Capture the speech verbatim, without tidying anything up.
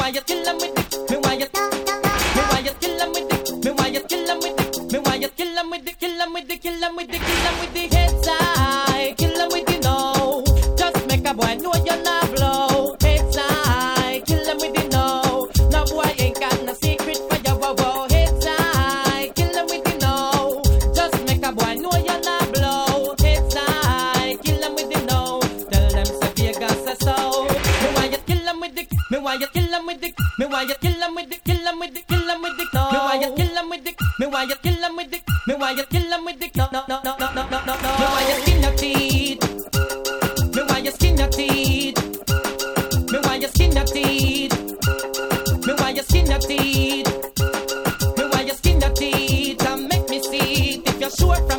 why you kill 'em with dick? Me why you? Me why you kill 'em with dick? Me why you kill 'em with dick? Me why you kill 'em with dick? Kill 'em with dick? Kill 'em with dick? Kill 'em with the head side? Kill 'em with the no. Just make a boy know you're not blow. Head side? Kill 'em with the no. No boy ain't got no secret for your wow wow. Head side? Kill 'em with the no. Just make a boy know you're not blow. Head side? Kill 'em with the no. Tell them say Vegas say so. Me why you kill 'em with dick? Me why you kill 'em with dick? Me why you kill 'em with dick? Kill 'em with dick? Kill 'em with dick? No. Me why you kill 'em with dick? Me why you kill 'em with dick? Me why you kill 'em with dick? No no no no no no no no. Me why you skin your teeth? Me why you skin your teeth? Me why you skin your teeth? Me why you skin your teeth? Me why you skin your teeth? And make me see it if you're sure from